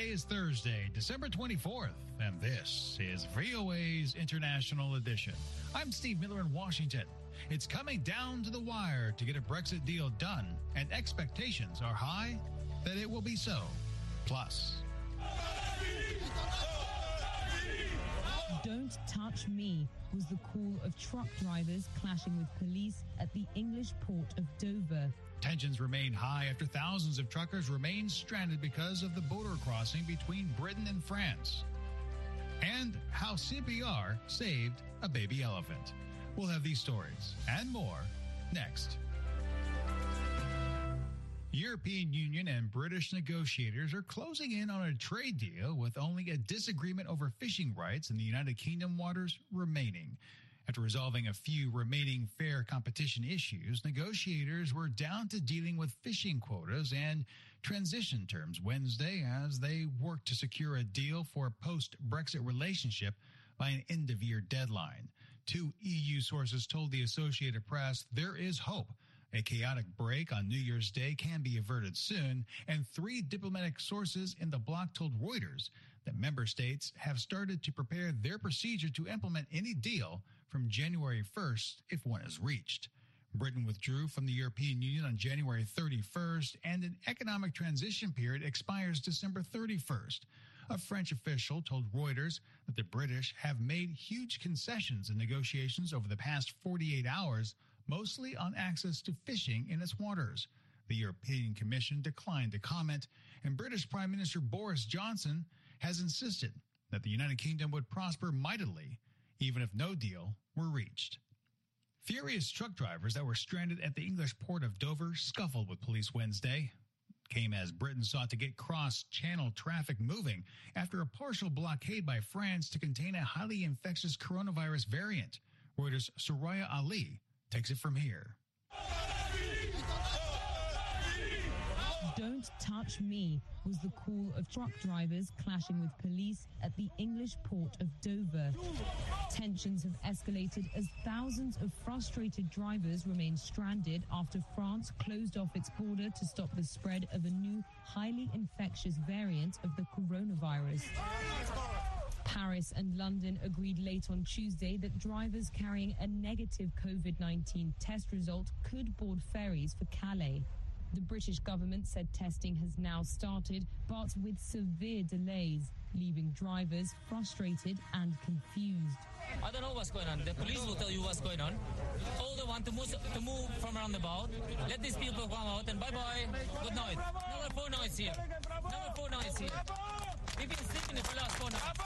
Today is Thursday, December 24th, and this is VOA's International Edition. I'm Steve Miller in Washington. It's coming down to the wire to get a Brexit deal done, and expectations are high that it will be so. Plus, "Don't touch me" was the call of truck drivers clashing with police at the English port of Dover. Tensions remain high after thousands of truckers remain stranded because of the border crossing between Britain and France. And how CPR saved a baby elephant. We'll have these stories and more next. European Union and British negotiators are closing in on a trade deal with only a disagreement over fishing rights in the United Kingdom waters remaining. After resolving a few remaining fair competition issues, negotiators were down to dealing with fishing quotas and transition terms Wednesday as they worked to secure a deal for a post-Brexit relationship by an end-of-year deadline. Two EU sources told the Associated Press there is hope. A chaotic break on New Year's Day can be averted soon, and three diplomatic sources in the bloc told Reuters that member states have started to prepare their procedure to implement any deal from January 1st if one is reached. Britain withdrew from the European Union on January 31st, and an economic transition period expires December 31st. A French official told Reuters that the British have made huge concessions in negotiations over the past 48 hours, mostly on access to fishing in its waters. The European Commission declined to comment, and British Prime Minister Boris Johnson has insisted that the United Kingdom would prosper mightily, even if no deal were reached. Furious truck drivers that were stranded at the English port of Dover scuffled with police Wednesday. Came as Britain sought to get cross-channel traffic moving after a partial blockade by France to contain a highly infectious coronavirus variant. Reuters' Soraya Ali takes it from here. "Don't touch me" was the call of truck drivers clashing with police at the English port of Dover. Tensions have escalated as thousands of frustrated drivers remain stranded after France closed off its border to stop the spread of a new highly infectious variant of the coronavirus. Paris and London agreed late on Tuesday that drivers carrying a negative COVID-19 test result could board ferries for Calais. The British government said testing has now started, but with severe delays, leaving drivers frustrated and confused. I don't know what's going on. The police will tell you what's going on. All they want to move from around the boat. Let these people come out and bye-bye. Good night. Another 4 nights here. Another 4 nights here. We've been sleeping for the last 4 nights.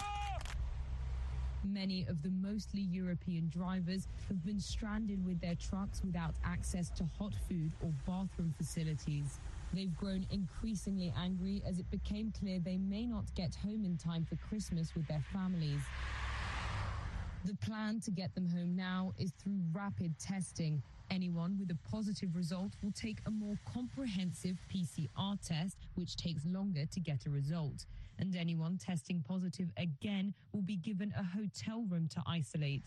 Many of the mostly European drivers have been stranded with their trucks without access to hot food or bathroom facilities. They've grown increasingly angry as it became clear they may not get home in time for Christmas with their families. The plan to get them home now is through rapid testing. Anyone with a positive result will take a more comprehensive PCR test, which takes longer to get a result. And anyone testing positive again will be given a hotel room to isolate.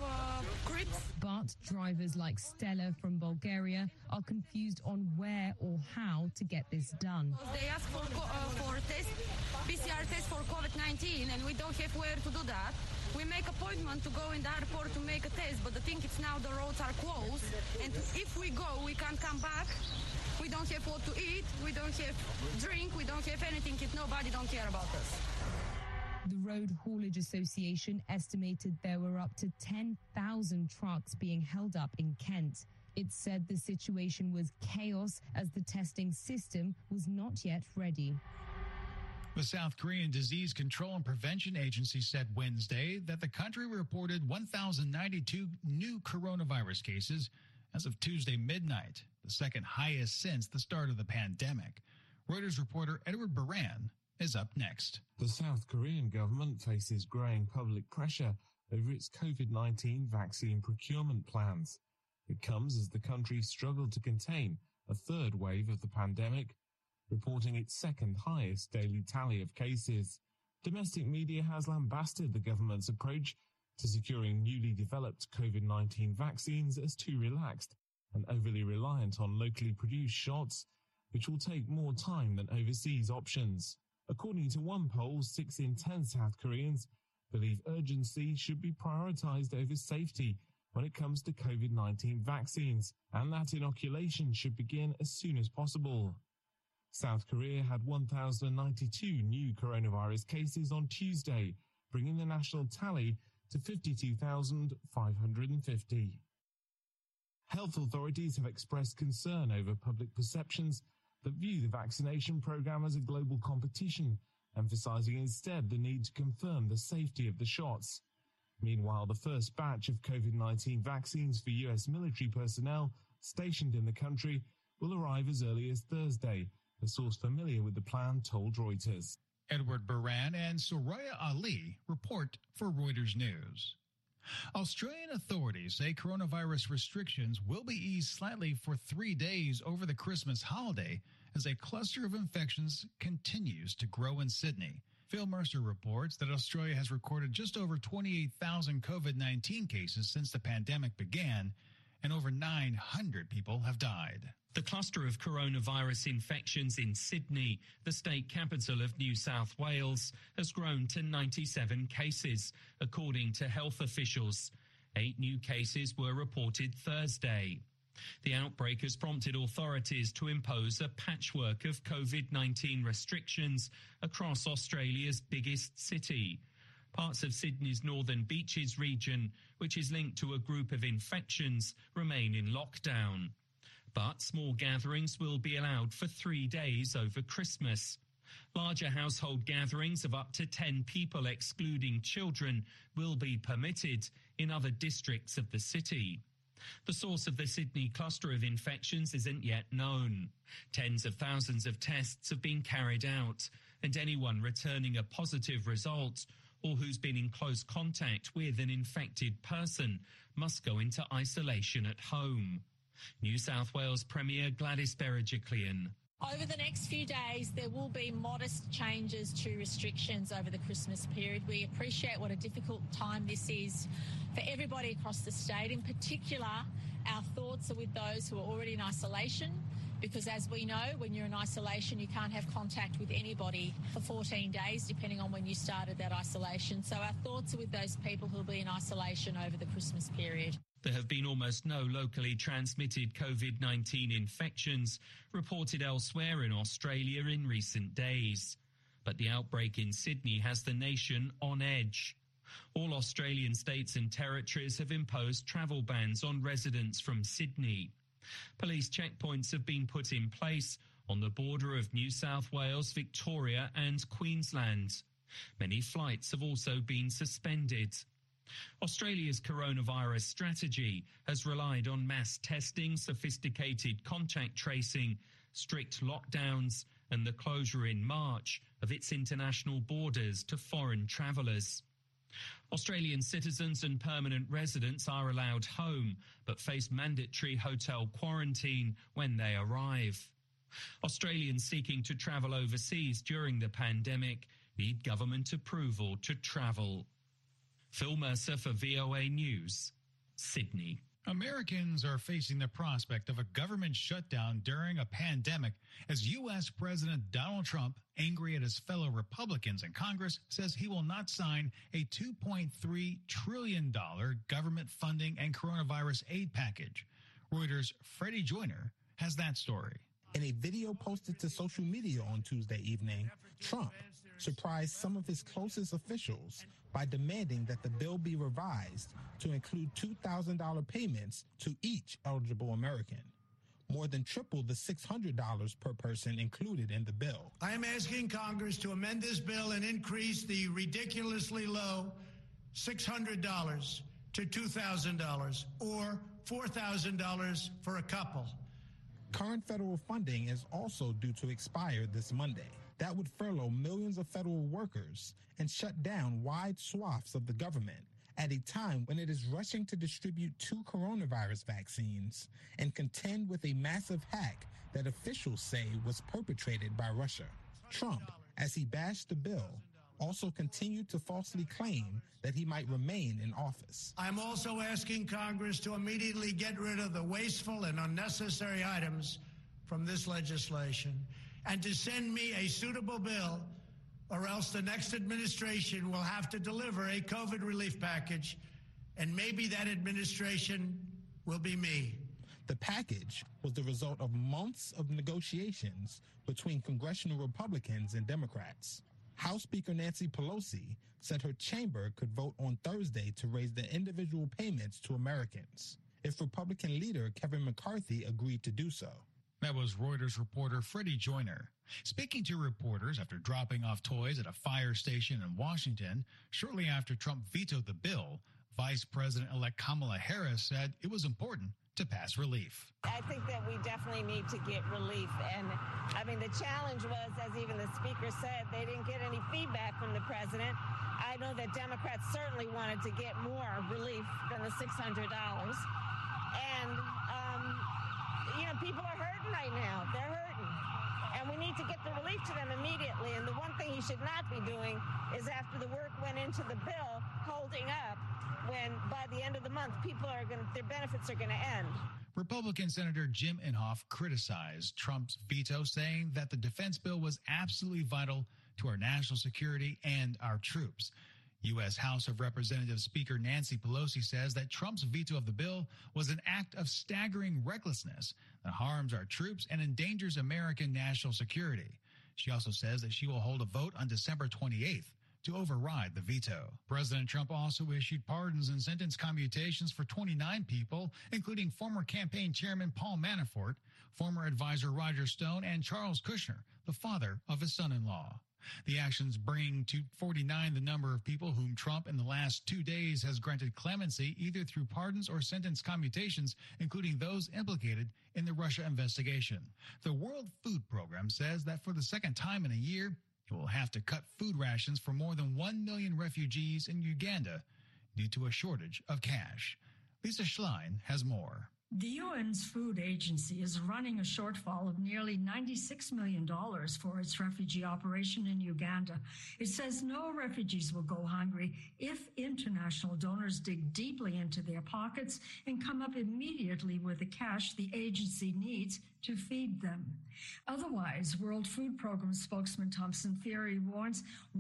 But drivers like Stella from Bulgaria are confused on where or how to get this done. They ask for PCR test for COVID-19, and we don't have where to do that. We make appointment to go in the airport to make a test, but the thing is now the roads are closed, and if we go, we can't come back. We don't have what to eat, we don't have drink, we don't have anything if nobody don't care about us. The Road Haulage Association estimated there were up to 10,000 trucks being held up in Kent. It said the situation was chaos as the testing system was not yet ready. The South Korean Disease Control and Prevention Agency said Wednesday that the country reported 1,092 new coronavirus cases as of Tuesday midnight, the second highest since the start of the pandemic. Reuters reporter Edward Baran is up next. The South Korean government faces growing public pressure over its COVID-19 vaccine procurement plans. It comes as the country struggled to contain a third wave of the pandemic, reporting its second highest daily tally of cases. Domestic media has lambasted the government's approach to securing newly developed COVID-19 vaccines as too relaxed and overly reliant on locally produced shots, which will take more time than overseas options. According to one poll, 6 in 10 South Koreans believe urgency should be prioritized over safety when it comes to COVID-19 vaccines, and that inoculation should begin as soon as possible. South Korea had 1,092 new coronavirus cases on Tuesday, bringing the national tally to 52,550. Health authorities have expressed concern over public perceptions that view the vaccination program as a global competition, emphasizing instead the need to confirm the safety of the shots. Meanwhile, the first batch of COVID-19 vaccines for U.S. military personnel stationed in the country will arrive as early as Thursday, a source familiar with the plan told Reuters. Edward Baran and Soraya Ali report for Reuters News. Australian authorities say coronavirus restrictions will be eased slightly for 3 days over the Christmas holiday as a cluster of infections continues to grow in Sydney. Phil Mercer reports that Australia has recorded just over 28,000 COVID-19 cases since the pandemic began, and over 900 people have died. The cluster of coronavirus infections in Sydney, the state capital of New South Wales, has grown to 97 cases, according to health officials. 8 new cases were reported Thursday. The outbreak has prompted authorities to impose a patchwork of COVID-19 restrictions across Australia's biggest city. Parts of Sydney's Northern Beaches region, which is linked to a group of infections, remain in lockdown. But small gatherings will be allowed for 3 days over Christmas. Larger household gatherings of up to 10 people, excluding children, will be permitted in other districts of the city. The source of the Sydney cluster of infections isn't yet known. Tens of thousands of tests have been carried out, and anyone returning a positive result or who's been in close contact with an infected person must go into isolation at home. New South Wales Premier Gladys Berejiklian. Over the next few days, there will be modest changes to restrictions over the Christmas period. We appreciate what a difficult time this is for everybody across the state. In particular, our thoughts are with those who are already in isolation, because as we know, when you're in isolation, you can't have contact with anybody for 14 days, depending on when you started that isolation. So our thoughts are with those people who will be in isolation over the Christmas period. There have been almost no locally transmitted COVID-19 infections reported elsewhere in Australia in recent days. But the outbreak in Sydney has the nation on edge. All Australian states and territories have imposed travel bans on residents from Sydney. Police checkpoints have been put in place on the border of New South Wales, Victoria and Queensland. Many flights have also been suspended. Australia's coronavirus strategy has relied on mass testing, sophisticated contact tracing, strict lockdowns, and the closure in March of its international borders to foreign travellers. Australian citizens and permanent residents are allowed home, but face mandatory hotel quarantine when they arrive. Australians seeking to travel overseas during the pandemic need government approval to travel. Phil Mercer for VOA News, Sydney. Americans are facing the prospect of a government shutdown during a pandemic as U.S. President Donald Trump, angry at his fellow Republicans in Congress, says he will not sign a $2.3 trillion government funding and coronavirus aid package. Reuters' Freddie Joyner has that story. In a video posted to social media on Tuesday evening, Trump surprised some of his closest officials by demanding that the bill be revised to include $2,000 payments to each eligible American, more than triple the $600 per person included in the bill. I am asking Congress to amend this bill and increase the ridiculously low $600 to $2,000 or $4,000 for a couple. Current federal funding is also due to expire this Monday. That would furlough millions of federal workers and shut down wide swaths of the government at a time when it is rushing to distribute 2 coronavirus vaccines and contend with a massive hack that officials say was perpetrated by Russia. Trump, as he bashed the bill, also continued to falsely claim that he might remain in office. I'm also asking Congress to immediately get rid of the wasteful and unnecessary items from this legislation and to send me a suitable bill or else the next administration will have to deliver a COVID relief package, and maybe that administration will be me. The package was the result of months of negotiations between congressional Republicans and Democrats. House Speaker Nancy Pelosi said her chamber could vote on Thursday to raise the individual payments to Americans if Republican leader Kevin McCarthy agreed to do so. That was Reuters reporter Freddie Joyner. Speaking to reporters after dropping off toys at a fire station in Washington, shortly after Trump vetoed the bill, Vice President-elect Kamala Harris said it was important to pass relief. I think that we definitely need to get relief. And I mean, the challenge was, as even the speaker said, they didn't get any feedback from the president. I know that Democrats certainly wanted to get more relief than the $600. And, people are hurting right now. They're hurting. And we need to get the relief to them immediately. And the one thing he should not be doing is, after the work went into the bill, holding up when by the end of the month, their benefits are going to end. Republican Senator Jim Inhofe criticized Trump's veto, saying that the defense bill was absolutely vital to our national security and our troops. U.S. House of Representatives Speaker Nancy Pelosi says that Trump's veto of the bill was an act of staggering recklessness that harms our troops and endangers American national security. She also says that she will hold a vote on December 28th to override the veto. President Trump also issued pardons and sentence commutations for 29 people, including former campaign chairman Paul Manafort, former advisor Roger Stone, and Charles Kushner, the father of his son-in-law. The actions bring to 49 the number of people whom Trump in the last 2 days has granted clemency, either through pardons or sentence commutations, including those implicated in the Russia investigation. The World Food Program says that for the second time in a year, it will have to cut food rations for more than 1 million refugees in Uganda due to a shortage of cash. Lisa Schlein has more. The UN's food agency is running a shortfall of nearly $96 million for its refugee operation in Uganda. It says no refugees will go hungry if international donors dig deeply into their pockets and come up immediately with the cash the agency needs to feed them. Otherwise, World Food Program spokesman Thompson Thierry warns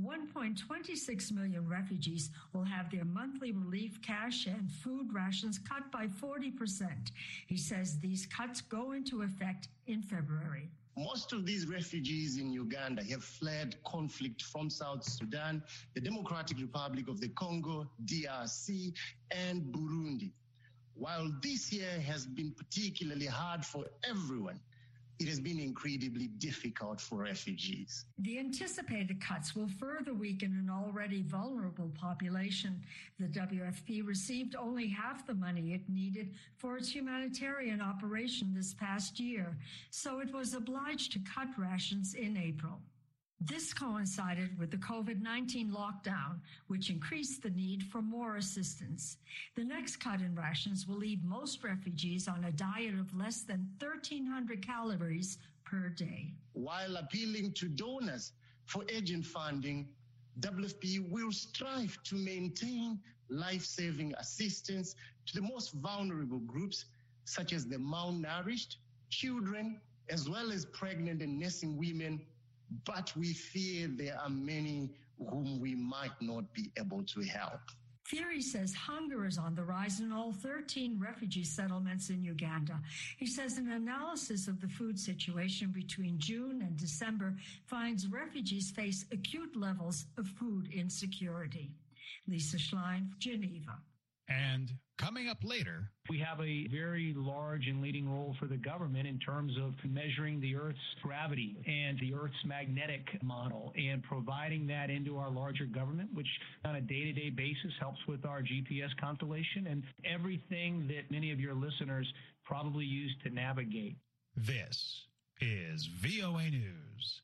1.26 million refugees will have their monthly relief cash and food rations cut by 40%. He says these cuts go into effect in February. Most of these refugees in Uganda have fled conflict from South Sudan, the Democratic Republic of the Congo, DRC, and Burundi. While this year has been particularly hard for everyone, it has been incredibly difficult for refugees. The anticipated cuts will further weaken an already vulnerable population. The WFP received only half the money it needed for its humanitarian operation this past year, so it was obliged to cut rations in April. This coincided with the COVID-19 lockdown, which increased the need for more assistance. The next cut in rations will leave most refugees on a diet of less than 1,300 calories per day. While appealing to donors for urgent funding, WFP will strive to maintain life-saving assistance to the most vulnerable groups, such as the malnourished, children, as well as pregnant and nursing women. But we fear there are many whom we might not be able to help. Thierry says hunger is on the rise in all 13 refugee settlements in Uganda. He says an analysis of the food situation between June and December finds refugees face acute levels of food insecurity. Lisa Schlein, Geneva. And coming up later, we have a very large and leading role for the government in terms of measuring the Earth's gravity and the Earth's magnetic model and providing that into our larger government, which on a day-to-day basis helps with our GPS constellation and everything that many of your listeners probably use to navigate. This is VOA News.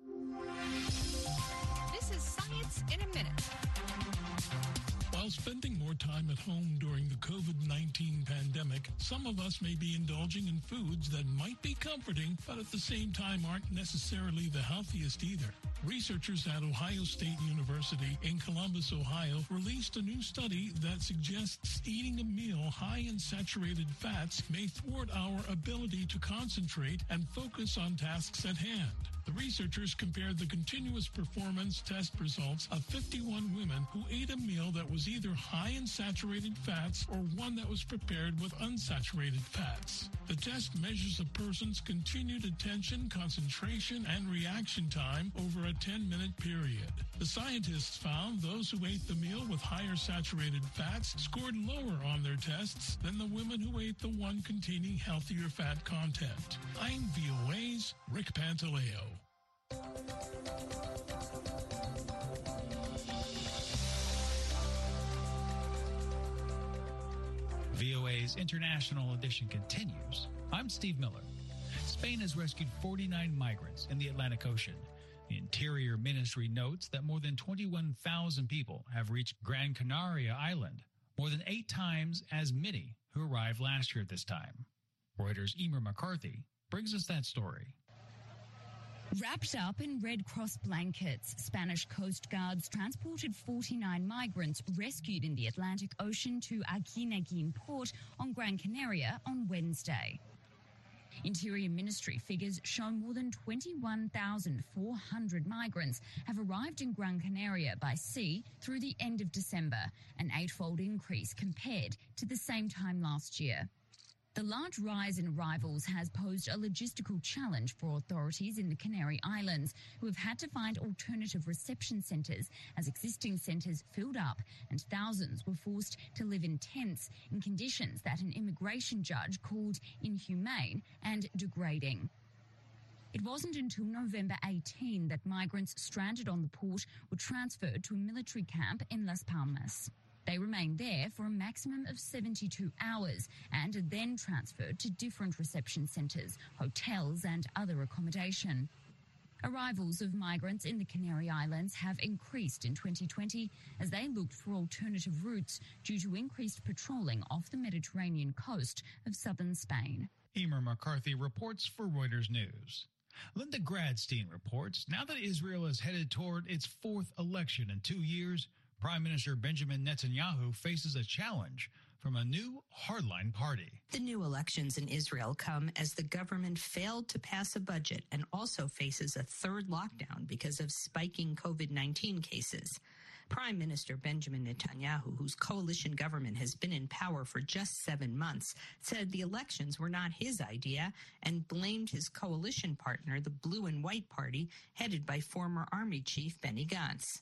This is Science in a Minute. While spending more time at home during the COVID-19 pandemic, some of us may be indulging in foods that might be comforting, but at the same time aren't necessarily the healthiest either. Researchers at Ohio State University in Columbus, Ohio, released a new study that suggests eating a meal high in saturated fats may thwart our ability to concentrate and focus on tasks at hand. The researchers compared the continuous performance test results of 51 women who ate a meal that was either high in saturated fats or one that was prepared with unsaturated fats. The test measures a person's continued attention, concentration, and reaction time over a 10-minute period. The scientists found those who ate the meal with higher saturated fats scored lower on their tests than the women who ate the one containing healthier fat content. I'm VOA's Rick Pantaleo. VOA's International Edition continues. I'm Steve Miller. Spain has rescued 49 migrants in the Atlantic Ocean. The Interior Ministry notes that more than 21,000 people have reached Gran Canaria Island, more than 8 times as many who arrived last year at this time. Reuters' Emer McCarthy brings us that story. Wrapped up in Red Cross blankets, Spanish Coast Guards transported 49 migrants rescued in the Atlantic Ocean to Aguineguin port on Gran Canaria on Wednesday. Interior Ministry figures show more than 21,400 migrants have arrived in Gran Canaria by sea through the end of December, an 8-fold increase compared to the same time last year. The large rise in arrivals has posed a logistical challenge for authorities in the Canary Islands, who have had to find alternative reception centres as existing centres filled up and thousands were forced to live in tents in conditions that an immigration judge called inhumane and degrading. It wasn't until November 18 that migrants stranded on the port were transferred to a military camp in Las Palmas. They remained there for a maximum of 72 hours and are then transferred to different reception centres, hotels and other accommodation. Arrivals of migrants in the Canary Islands have increased in 2020 as they looked for alternative routes due to increased patrolling off the Mediterranean coast of southern Spain. Emer McCarthy reports for Reuters News. Linda Gradstein reports now that Israel is headed toward its 4th election in 2 years, Prime Minister Benjamin Netanyahu faces a challenge from a new hardline party. The new elections in Israel come as the government failed to pass a budget and also faces a 3rd lockdown because of spiking COVID-19 cases. Prime Minister Benjamin Netanyahu, whose coalition government has been in power for just 7 months, said the elections were not his idea and blamed his coalition partner, the Blue and White Party, headed by former Army Chief Benny Gantz.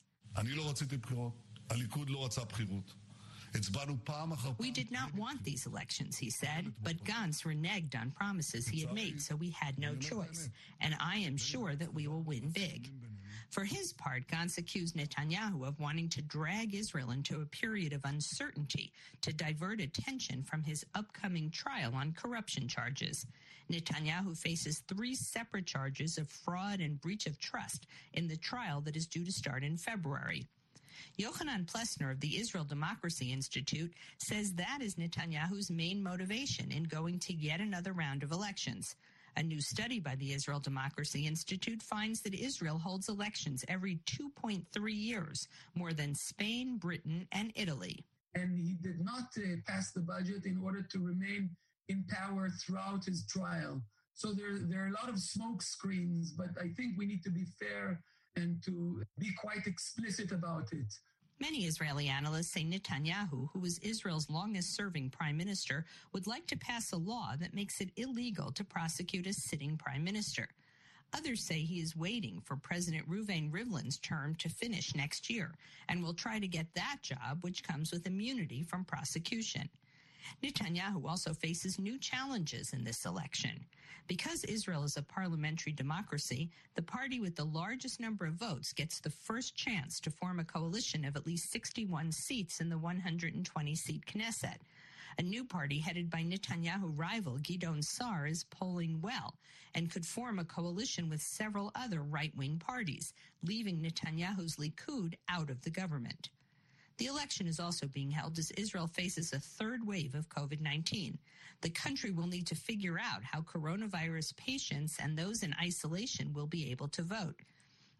We did not want these elections, he said, but Gantz reneged on promises he had made, so we had no choice. And I am sure that we will win big. For his part, Gantz accused Netanyahu of wanting to drag Israel into a period of uncertainty to divert attention from his upcoming trial on corruption charges. Netanyahu faces 3 separate charges of fraud and breach of trust in the trial that is due to start in February. Yochanan Plessner of the Israel Democracy Institute says that is Netanyahu's main motivation in going to yet another round of elections. A new study by the Israel Democracy Institute finds that Israel holds elections every 2.3 years, more than Spain, Britain, and Italy. And he did not pass the budget in order to remain in power throughout his trial. So there are a lot of smoke screens, but I think we need to be fair and to be quite explicit about it. Many Israeli analysts say Netanyahu, who was Israel's longest-serving prime minister, would like to pass a law that makes it illegal to prosecute a sitting prime minister. Others say he is waiting for President Reuven Rivlin's term to finish next year and will try to get that job, which comes with immunity from prosecution. Netanyahu also faces new challenges in this election. Because Israel is a parliamentary democracy, the party with the largest number of votes gets the first chance to form a coalition of at least 61 seats in the 120-seat Knesset. A new party headed by Netanyahu rival Gideon Sa'ar is polling well and could form a coalition with several other right-wing parties, leaving Netanyahu's Likud out of the government. The election is also being held as Israel faces a 3rd wave of COVID-19. The country will need to figure out how coronavirus patients and those in isolation will be able to vote.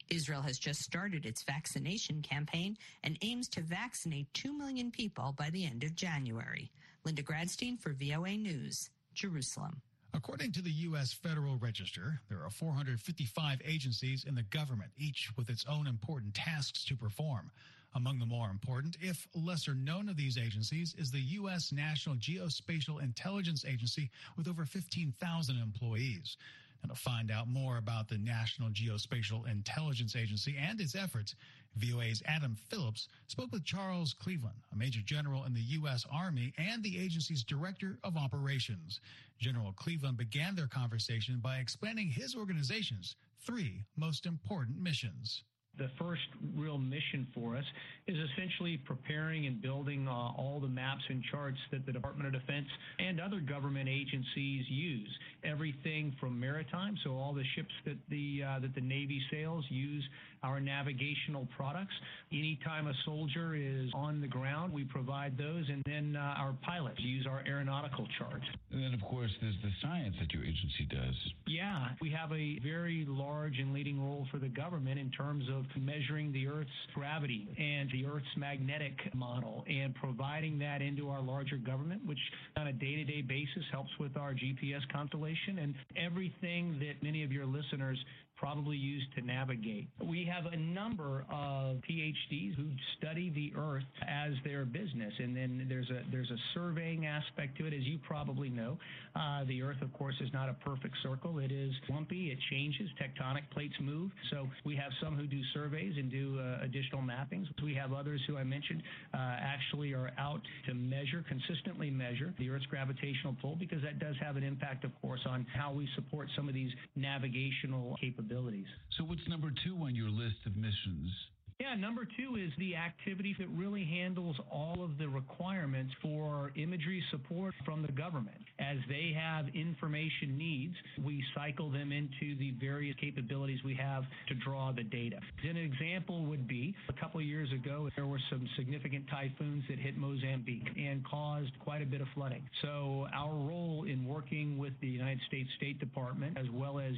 Israel has just started its vaccination campaign and aims to vaccinate 2 million people by the end of January. Linda Gradstein for VOA News, Jerusalem. According to the U.S. Federal Register, there are 455 agencies in the government, each with its own important tasks to perform. Among the more important, if lesser known of these agencies, is the U.S. National Geospatial Intelligence Agency with over 15,000 employees. And to find out more about the National Geospatial Intelligence Agency and its efforts, VOA's Adam Phillips spoke with Charles Cleveland, a major general in the U.S. Army and the agency's director of operations. General Cleveland began their conversation by explaining his organization's 3 most important missions. The first real mission for us is essentially preparing and building all the maps and charts that the Department of Defense and other government agencies use. Everything from maritime, so all the ships that the Navy sails use our navigational products. Anytime a soldier is on the ground, we provide those, and then our pilots use our aeronautical charts. And then, of course, there's the science that your agency does. Yeah, we have a very large and leading role for the government in terms of measuring the Earth's gravity and the Earth's magnetic model and providing that into our larger government, which on a day-to-day basis helps with our GPS constellation and everything that many of your listeners probably use to navigate. We have a number of PhDs who study the Earth as their business, and then there's a surveying aspect to it, as you probably know. The Earth, of course, is not a perfect circle. It is lumpy. It changes. Tectonic plates move. So we have some who do surveys and do additional mappings. We have others who I mentioned actually are out to consistently measure the Earth's gravitational pull, because that does have an impact, of course, on how we support some of these navigational capabilities. So what's number 2 on your list of missions? Yeah, number 2 is the activity that really handles all of the requirements for imagery support from the government. As they have information needs, we cycle them into the various capabilities we have to draw the data. An example would be a couple of years ago, there were some significant typhoons that hit Mozambique and caused quite a bit of flooding. So our role in working with the United States State Department as well as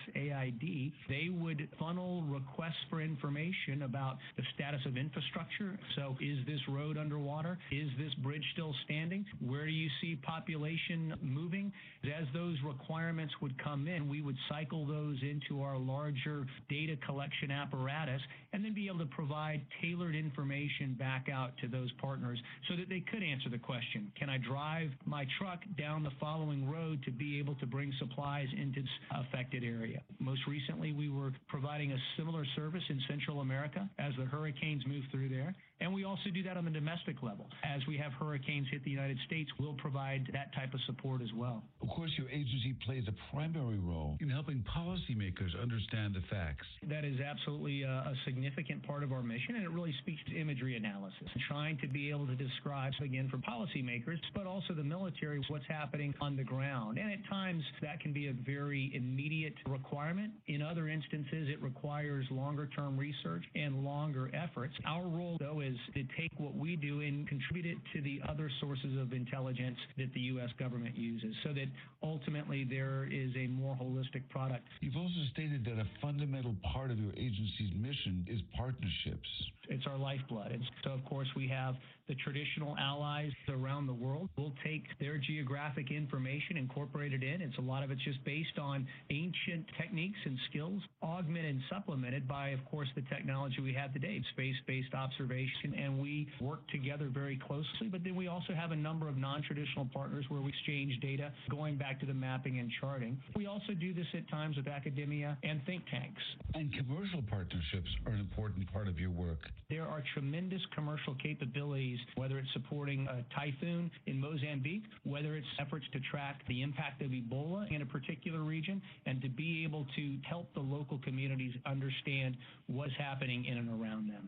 USAID, they would funnel requests for information about the status of infrastructure. So is this road underwater? Is this bridge still standing? Where do you see population moving? As those requirements would come in, we would cycle those into our larger data collection apparatus and then be able to provide tailored information back out to those partners so that they could answer the question, can I drive my truck down the following road to be able to bring supplies into this affected area? Most recently, we were providing a similar service in Central America as the hurricanes move through there. And we also do that on the domestic level. As we have hurricanes hit the United States, we'll provide that type of support as well. Of course, your agency plays a primary role in helping policymakers understand the facts. That is absolutely a significant part of our mission, and it really speaks to imagery analysis, trying to be able to describe, again, for policymakers, but also the military, what's happening on the ground. And at times, that can be a very immediate requirement. In other instances, it requires longer-term research and longer efforts. Our role, though, is to take what we do and contribute it to the other sources of intelligence that the U.S. government uses so that ultimately there is a more holistic product. You've also stated that a fundamental part of your agency's mission is partnerships. It's our lifeblood. And so, of course, we have the traditional allies around the world. We'll take their geographic information, incorporate it in. A lot of it's just based on ancient techniques and skills, augmented and supplemented by, of course, the technology we have today, space-based observation, and we work together very closely. But then we also have a number of non-traditional partners where we exchange data going back to the mapping and charting. We also do this at times with academia and think tanks. And commercial partnerships are an important part of your work. There are tremendous commercial capabilities, whether it's supporting a typhoon in Mozambique, whether it's efforts to track the impact of Ebola in a particular region, and to be able to help the local communities understand what's happening in and around them.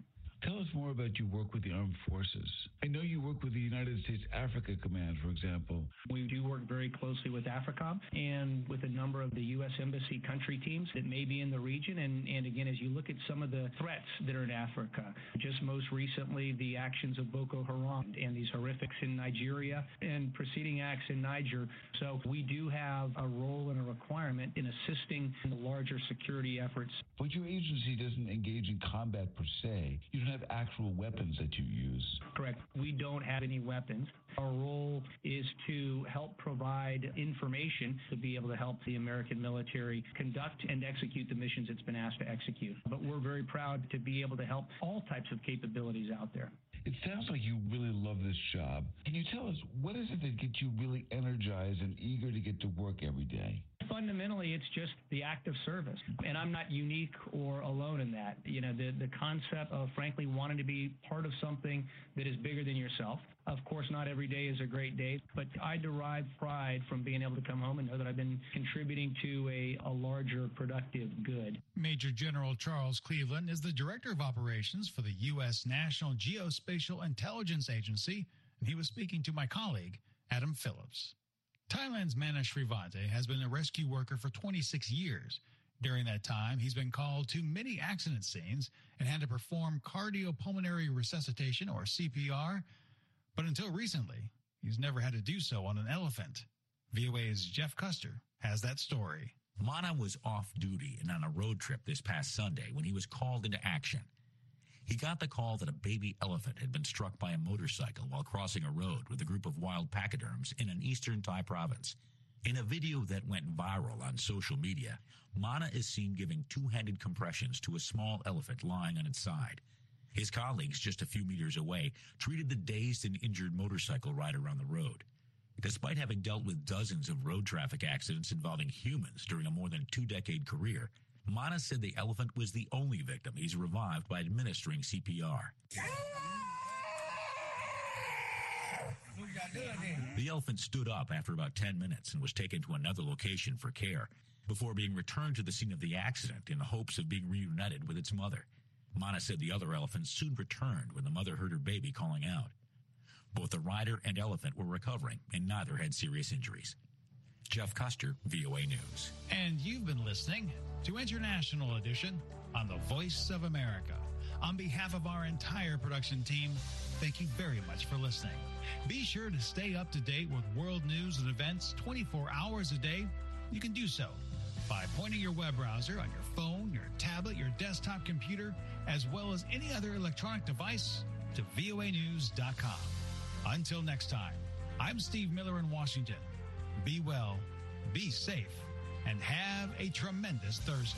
Tell us more about your work with the armed forces. I know you work with the United States Africa Command, for example. We do work very closely with AFRICOM and with a number of the U.S. Embassy country teams that may be in the region. And again, as you look at some of the threats that are in Africa, just most recently, the actions of Boko Haram and these horrifics in Nigeria and preceding acts in Niger. So we do have a role and a requirement in assisting in the larger security efforts. But your agency doesn't engage in combat per se. You don't have actual weapons that you use. Correct. We don't have any weapons. Our role is to help provide information to be able to help the American military conduct and execute the missions it's been asked to execute. But we're very proud to be able to help all types of capabilities out there. It sounds like you really love this job. Can you tell us, what is it that gets you really energized and eager to get to work every day? Fundamentally, it's just the act of service. And I'm not unique or alone in that. You know, the concept of, frankly, wanting to be part of something that is bigger than yourself. Of course, not every day is a great day, but I derive pride from being able to come home and know that I've been contributing to a larger productive good. Major General Charles Cleveland is the Director of Operations for the U.S. National Geospatial Intelligence Agency, and he was speaking to my colleague, Adam Phillips. Thailand's Manish Srivante has been a rescue worker for 26 years. During that time, he's been called to many accident scenes and had to perform cardiopulmonary resuscitation, or CPR. But until recently, he's never had to do so on an elephant. VOA's Jeff Custer has that story. Mana was off duty and on a road trip this past Sunday when he was called into action. He got the call that a baby elephant had been struck by a motorcycle while crossing a road with a group of wild pachyderms in an eastern Thai province. In a video that went viral on social media, Mana is seen giving two-handed compressions to a small elephant lying on its side. His colleagues just a few meters away treated the dazed and injured motorcycle rider on the road. Despite having dealt with dozens of road traffic accidents involving humans during a more than two-decade career, Mana said the elephant was the only victim he's revived by administering CPR. The elephant stood up after about 10 minutes and was taken to another location for care before being returned to the scene of the accident in the hopes of being reunited with its mother. Mana said the other elephants soon returned when the mother heard her baby calling out. Both the rider and elephant were recovering, and neither had serious injuries. Jeff Custer, VOA News. And you've been listening to International Edition on the Voice of America. On behalf of our entire production team, thank you very much for listening. Be sure to stay up to date with world news and events 24 hours a day. You can do so by pointing your web browser on your phone, your tablet, your desktop computer, as well as any other electronic device to voanews.com. Until next time, I'm Steve Miller in Washington. Be well, be safe, and have a tremendous Thursday.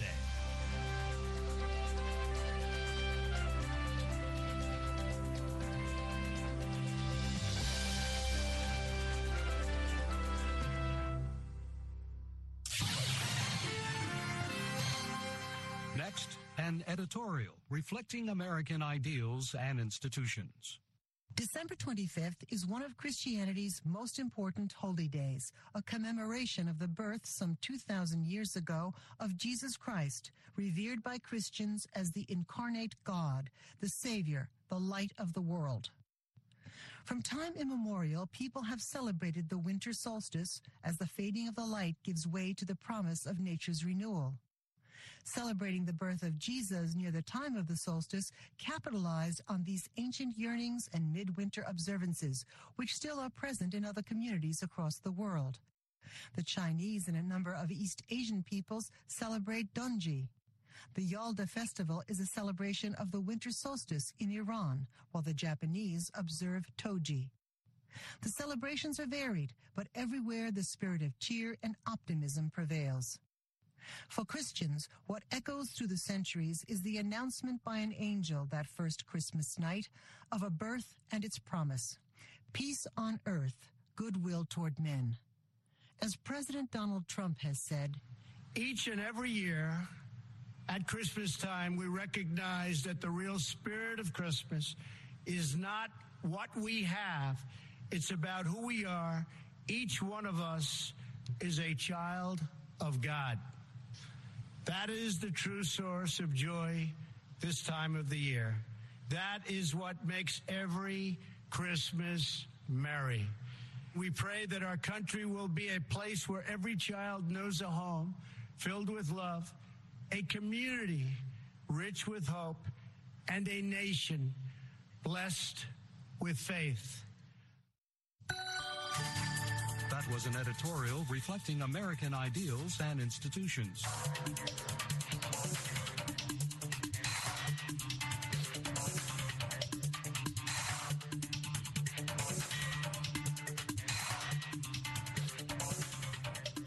Next, an editorial reflecting American ideals and institutions. December 25th is one of Christianity's most important holy days, a commemoration of the birth some 2,000 years ago of Jesus Christ, revered by Christians as the incarnate God, the Savior, the light of the world. From time immemorial, people have celebrated the winter solstice as the fading of the light gives way to the promise of nature's renewal. Celebrating the birth of Jesus near the time of the solstice capitalized on these ancient yearnings and midwinter observances, which still are present in other communities across the world. The Chinese and a number of East Asian peoples celebrate Donji. The Yalda festival is a celebration of the winter solstice in Iran, while the Japanese observe Toji. The celebrations are varied, but everywhere the spirit of cheer and optimism prevails. For Christians, what echoes through the centuries is the announcement by an angel that first Christmas night of a birth and its promise. Peace on earth, goodwill toward men. As President Donald Trump has said, each and every year at Christmas time, we recognize that the real spirit of Christmas is not what we have. It's about who we are. Each one of us is a child of God. That is the true source of joy this time of the year. That is what makes every Christmas merry. We pray that our country will be a place where every child knows a home filled with love, a community rich with hope, and a nation blessed with faith. That was an editorial reflecting American ideals and institutions.